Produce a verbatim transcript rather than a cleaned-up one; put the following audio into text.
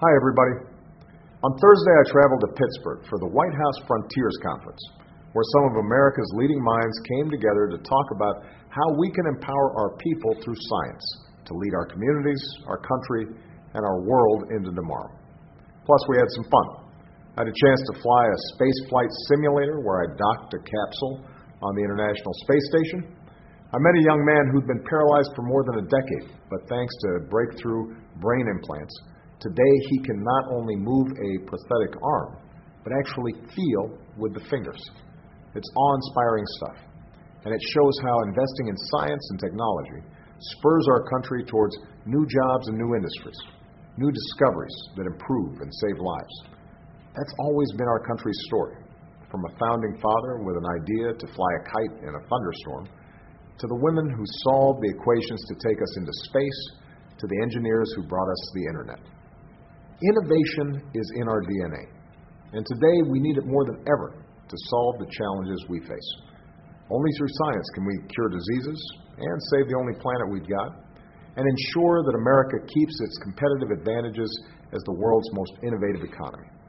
Hi, everybody. On Thursday, I traveled to Pittsburgh for the White House Frontiers Conference, where some of America's leading minds came together to talk about how we can empower our people through science to lead our communities, our country, and our world into tomorrow. Plus, we had some fun. I had a chance to fly a space flight simulator where I docked a capsule on the International Space Station. I met a young man who'd been paralyzed for more than a decade, but thanks to breakthrough brain implants, today he can not only move a prosthetic arm, but actually feel with the fingers. It's awe-inspiring stuff, and it shows how investing in science and technology spurs our country towards new jobs and new industries, new discoveries that improve and save lives. That's always been our country's story, from a founding father with an idea to fly a kite in a thunderstorm, to the women who solved the equations to take us into space, to the engineers who brought us the internet. Innovation is in our D N A, and today we need it more than ever to solve the challenges we face. Only through science can we cure diseases and save the only planet we've got, and ensure that America keeps its competitive advantages as the world's most innovative economy.